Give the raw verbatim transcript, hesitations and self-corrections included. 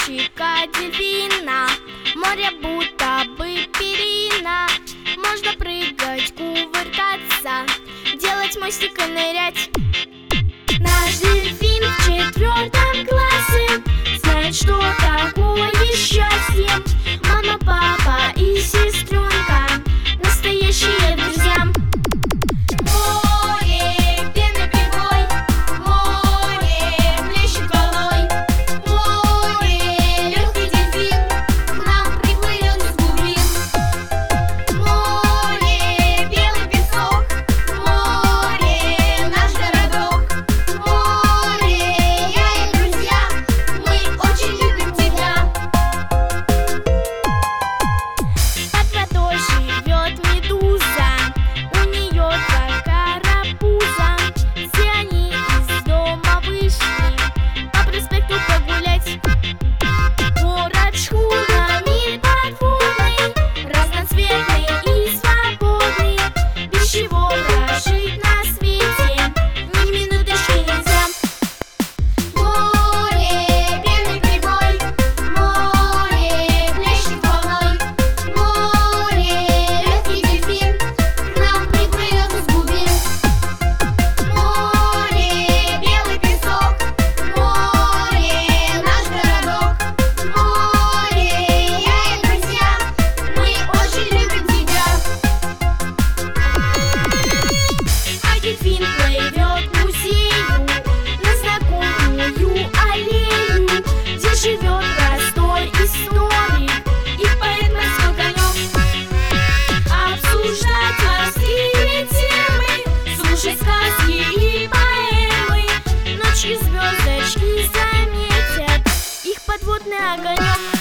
мостика дельфина, море будто бы перина. Можно прыгать, кувыркаться, делать мостик и нырять. Наш дельфин в четвертом классе знает, что такое счастье. Мама, папа и сестренка — настоящие друзья. Море, пены прибой, море плещет волной. Море, легкий дельфин к нам приплывет из глубин. Море, белый песок, море наш городок. Море, я и друзья, мы очень любим тебя. Под водой живет медуза, у нее два карапуза. Все они из дома вышли по проспекту погулять. Город шхунами подводный, разноцветный и свободный, без чего прожить на свете ни минуточки нельзя. Море, пенный прибой, море плещет волной. Море, легкий дельфин к нам приплывет из глубин. Море, белый песок, море наш городок. Море, я и друзья, мы очень любим тебя. А дельфин плывет к музею, на знакомую аллею, где живет простой историк и поэт морской конек. Обсуждать морские темы, слушать сказки и поэмы. Ночью звездочки заметят их подводный огонек.